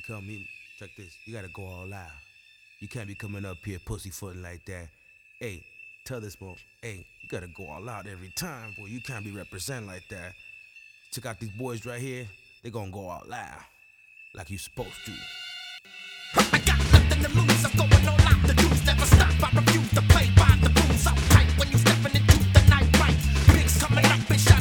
come here, check this. You gotta go all out. You can't be coming up here pussyfooting like that. Hey, tell this boy, hey, you gotta go all out every time, boy. You can't be representing like that. Check out these boys right here. They gonna go all out like you supposed to. I got nothing to lose, I'm going all out. The dudes never stop, I refuse to play by the rules. So tight when you stepping into the night, right? Pigs coming up and